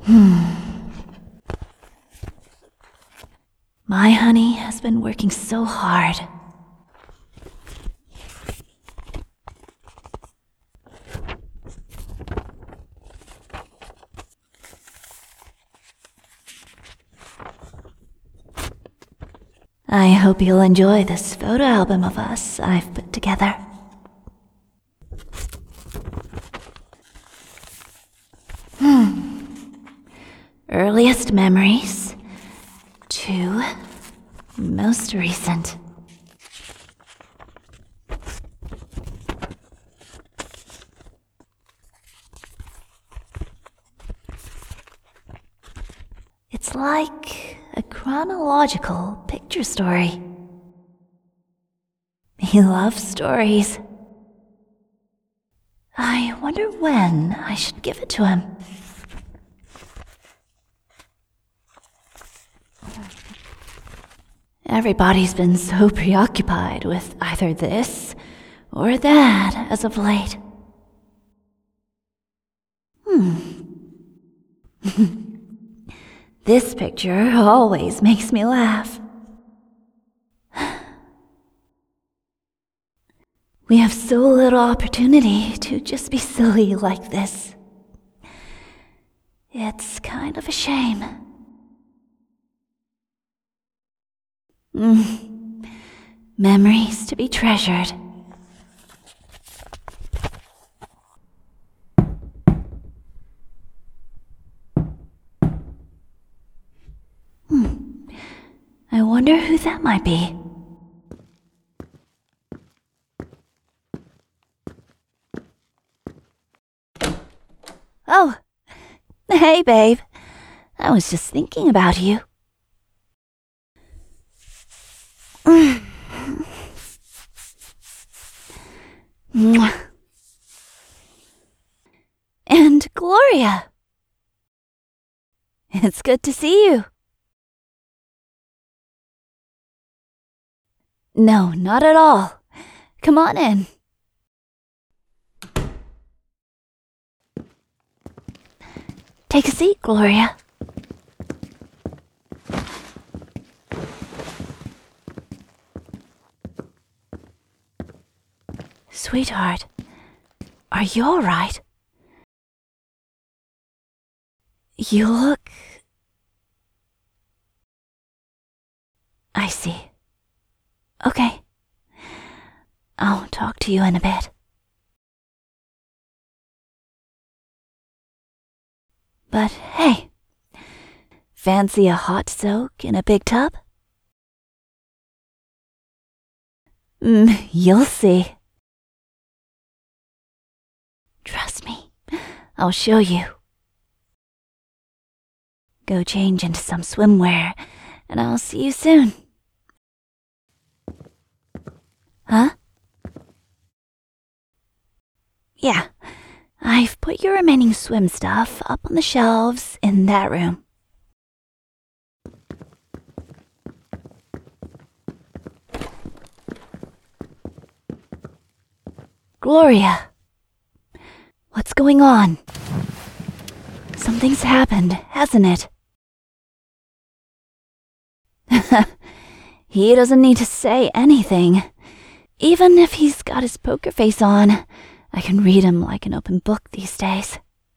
My honey has been working so hard. I hope you'll enjoy this photo album of us I've put together. Earliest memories to most recent. It's like a chronological picture story. He loves stories. I wonder when I should give it to him. Everybody's been so preoccupied with either this or that as of late. This picture always makes me laugh. We have so little opportunity to just be silly like this. It's kind of a shame. Memories to be treasured. I wonder who that might be. Oh, hey babe. I was just thinking about you. And Gloria. It's good to see you. No, not at all. Come on in. Take a seat, Gloria. Sweetheart, are you all right? You look... I see. Okay. I'll talk to you in a bit. But hey, fancy a hot soak in a big tub? You'll see. Trust me, I'll show you. Go change into some swimwear, and I'll see you soon. Huh? Yeah, I've put your remaining swim stuff up on the shelves in that room. Gloria, what's going on? Something's happened, hasn't it? He doesn't need to say anything. Even if he's got his poker face on, I can read him like an open book these days.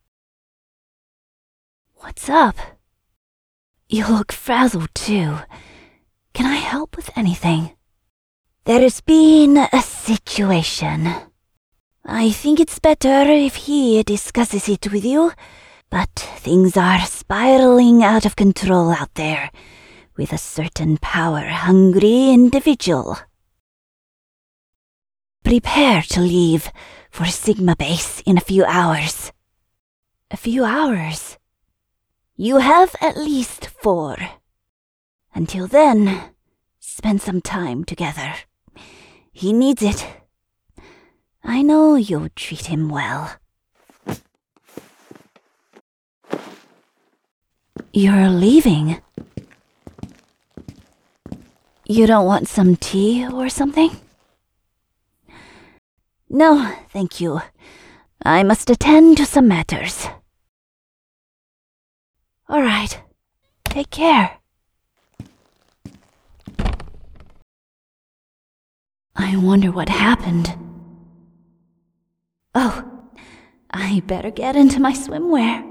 What's up? You look frazzled too. Can I help with anything? There's been a situation. I think it's better if he discusses it with you, but things are spiraling out of control out there with a certain power-hungry individual. Prepare to leave for Sigma Base in a few hours. A few hours? You have at least 4. Until then, spend some time together. He needs it. I know you'll treat him well. You're leaving? You don't want some tea or something? No, thank you. I must attend to some matters. All right. Take care. I wonder what happened. Oh, I better get into my swimwear.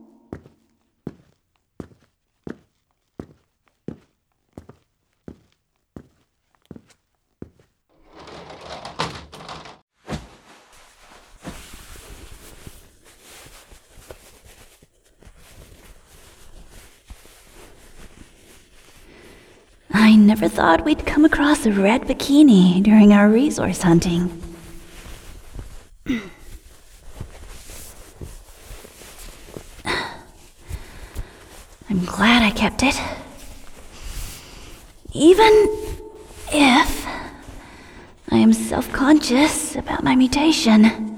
I never thought we'd come across a red bikini during our resource hunting. I'm glad I kept it. Even if I am self-conscious about my mutation.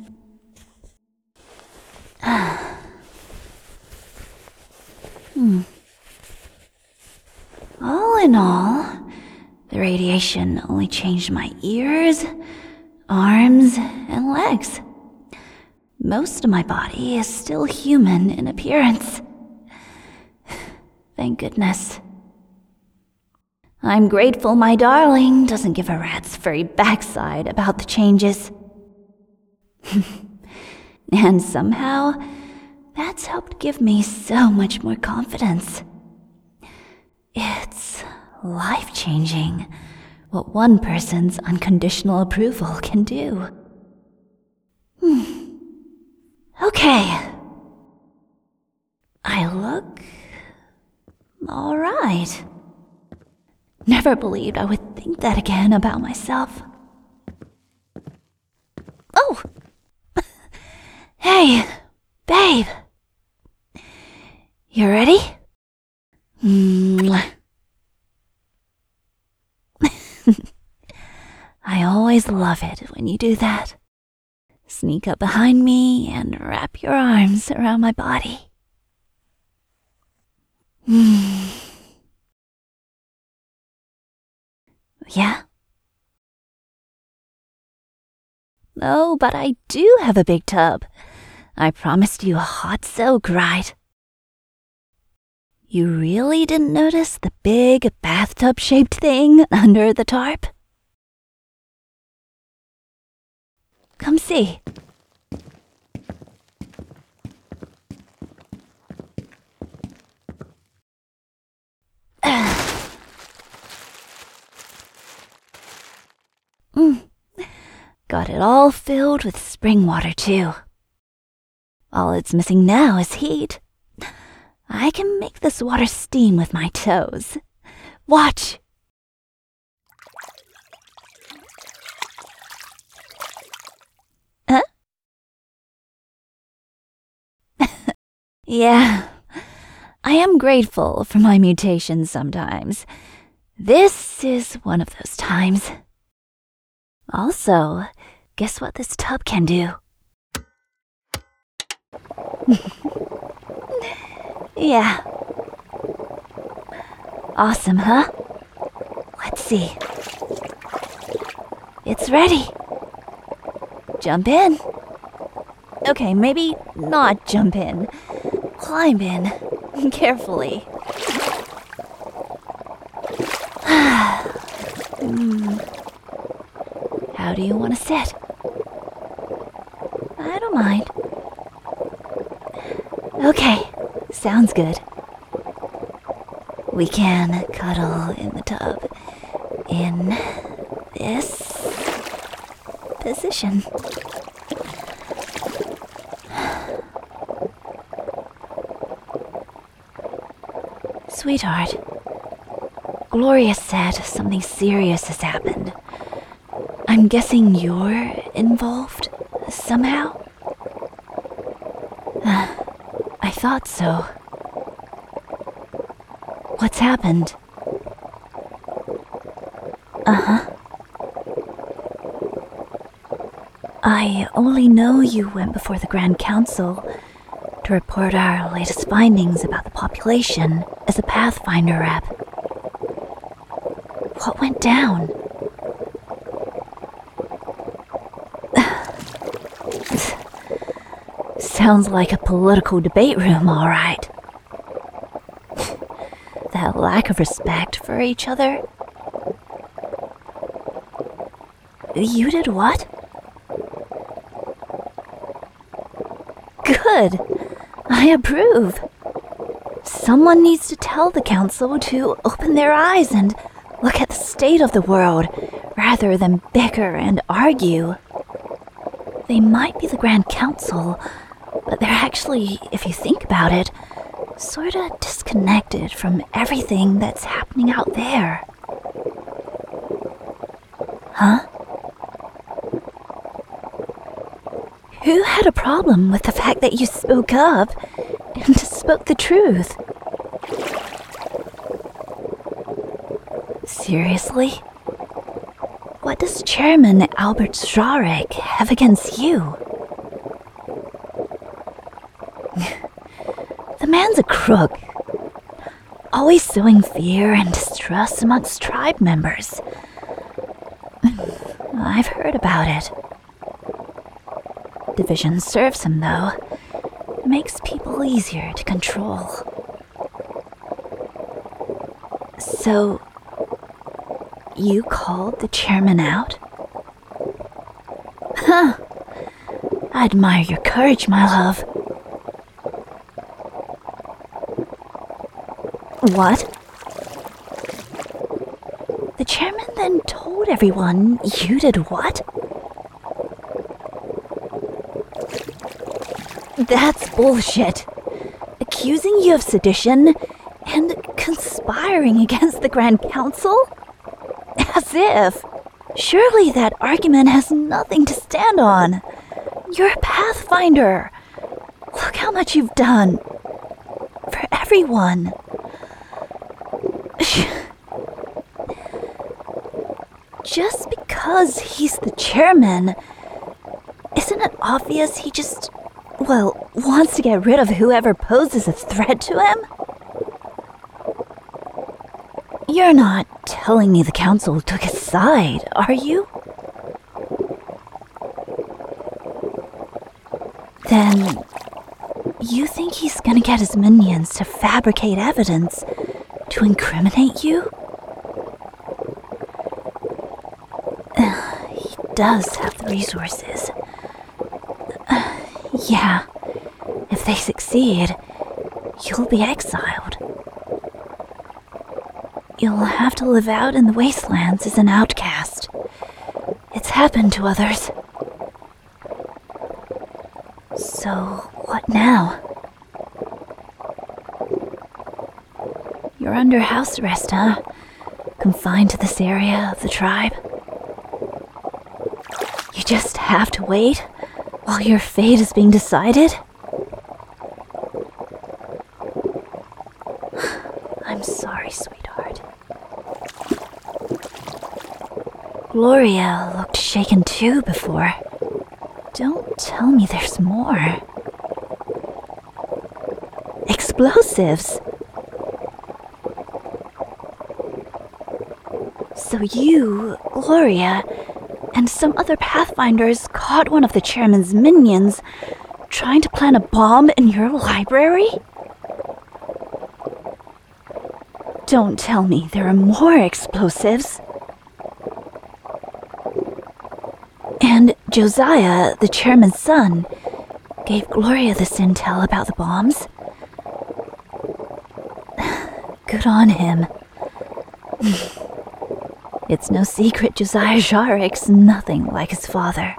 All in all, the radiation only changed my ears, arms, and legs. Most of my body is still human in appearance. Thank goodness. I'm grateful my darling doesn't give a rat's furry backside about the changes. And somehow, that's helped give me so much more confidence. It's life-changing what one person's unconditional approval can do. Okay. I look all right. Never believed I would think that again about myself. Oh! Hey, babe. You ready? I always love it when you do that. Sneak up behind me and wrap your arms around my body. Yeah? Oh, but I do have a big tub. I promised you a hot soak, right? You really didn't notice the big bathtub-shaped thing under the tarp? Come see. Got it all filled with spring water, too. All it's missing now is heat. I can make this water steam with my toes. Watch! Huh? Yeah, I am grateful for my mutations sometimes. This is one of those times. Also, guess what this tub can do? Yeah. Awesome, huh? Let's see. It's ready. Jump in. Okay, maybe not jump in. Climb in. Carefully. How do you want to sit? I don't mind. Okay, sounds good. We can cuddle in the tub in this position. Sweetheart, Gloria said something serious has happened. I'm guessing you're involved somehow? I thought so. What's happened? I only know you went before the Grand Council to report our latest findings about the population as a Pathfinder rep. What went down? Sounds like a political debate room, all right. lack of respect for each other. You did what? Good. I approve. Someone needs to tell the council to open their eyes and look at the state of the world rather than bicker and argue. They might be the Grand Council, but they're actually, if you think about it, sorta disconnected from everything that's happening out there. Huh? Who had a problem with the fact that you spoke up and spoke the truth? Seriously? What does Chairman Albert Żarek have against you? The man's a crook, always sowing fear and distrust amongst tribe members. I've heard about it. Division serves him, though. It makes people easier to control. So, you called the chairman out? Huh. I admire your courage, my love. What? The chairman then told everyone you did what? That's bullshit. Accusing you of sedition and conspiring against the Grand Council? As if. Surely that argument has nothing to stand on. You're a Pathfinder. Look how much you've done. For everyone. Just because he's the chairman, isn't it obvious he just, wants to get rid of whoever poses a threat to him? You're not telling me the council took his side, are you? Then, you think he's gonna get his minions to fabricate evidence to incriminate you? He does have the resources. Yeah, if they succeed, you'll be exiled. You'll have to live out in the wastelands as an outcast. It's happened to others. So, what now? You're under house arrest, huh? Confined to this area of the tribe? You just have to wait while your fate is being decided? I'm sorry, sweetheart. Gloria looked shaken too before. Don't tell me there's more. Explosives? So you, Gloria, and some other Pathfinders caught one of the chairman's minions trying to plant a bomb in your library? Don't tell me there are more explosives. And Josiah, the chairman's son, gave Gloria this intel about the bombs. Good on him. It's no secret Josiah Żarek's nothing like his father.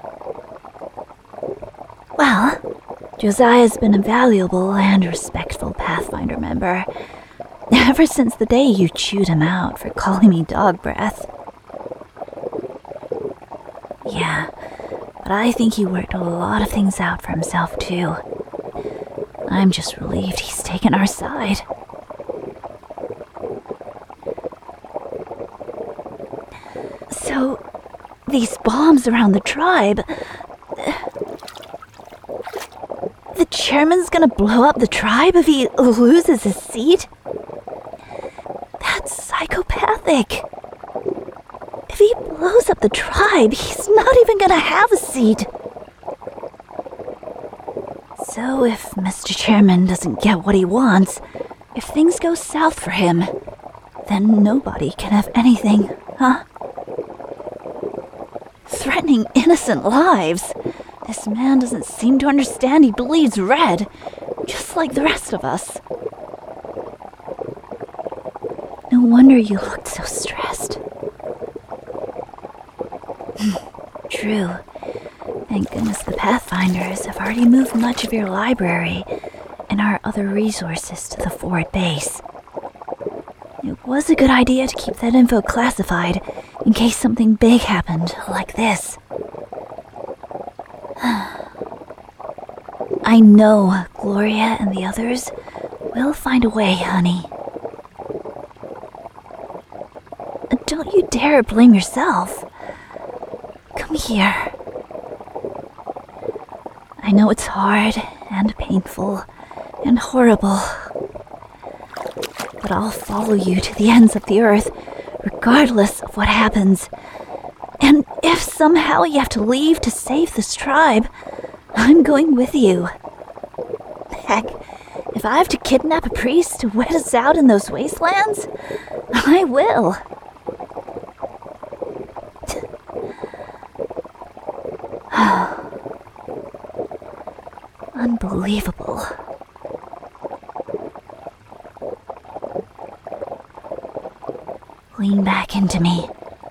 Well, Josiah's been a valuable and respectful Pathfinder member ever since the day you chewed him out for calling me dog breath. Yeah, but I think he worked a lot of things out for himself too. I'm just relieved he's taken our side. So, these bombs around the tribe... The chairman's gonna blow up the tribe if he loses his seat? That's psychopathic. If he blows up the tribe, he's not even gonna have a seat. So if Mr. Chairman doesn't get what he wants, if things go south for him, then nobody can have anything, huh? Threatening innocent lives. This man doesn't seem to understand he bleeds red, just like the rest of us. No wonder you looked so stressed. True. Thank goodness the Pathfinders have already moved much of your library and our other resources to the forward base. It was a good idea to keep that info classified in case something big happened like this. I know Gloria and the others will find a way, honey. Don't you dare blame yourself. Come here. I know it's hard and painful and horrible, but I'll follow you to the ends of the earth, regardless of what happens. And if somehow you have to leave to save this tribe, I'm going with you. Heck, if I have to kidnap a priest to wet us out in those wastelands, I will. Unbelievable. Lean back into me.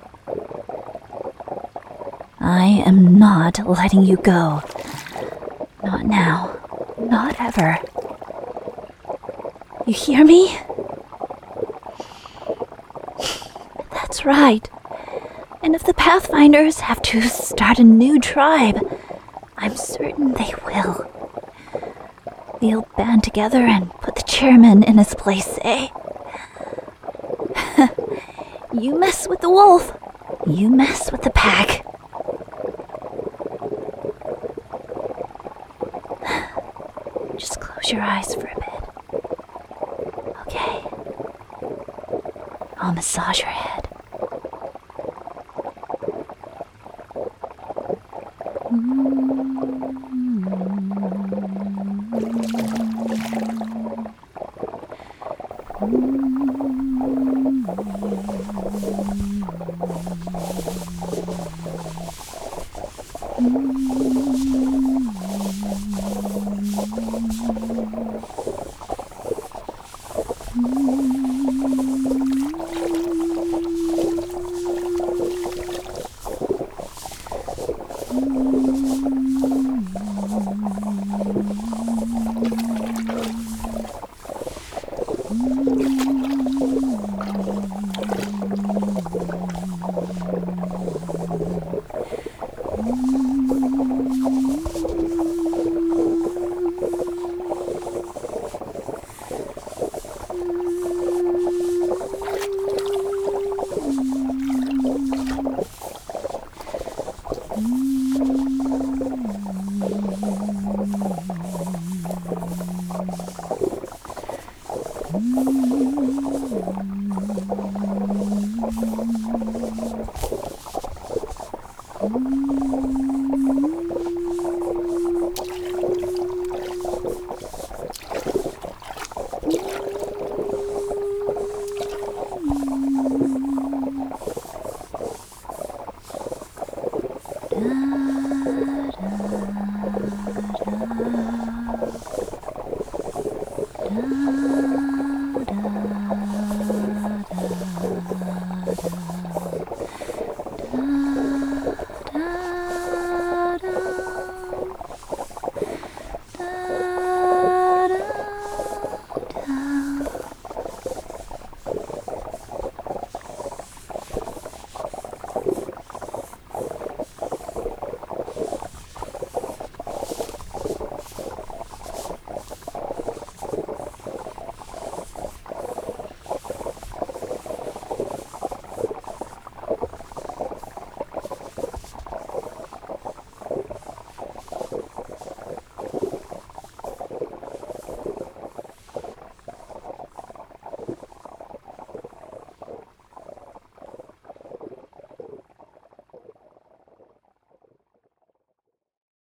I am not letting you go. Not now. Not ever. You hear me? That's right. And if the Pathfinders have to start a new tribe, I'm certain they will. We'll band together and put the chairman in his place, eh? You mess with the wolf, you mess with the pack. Just close your eyes for a bit. Okay. I'll massage your head.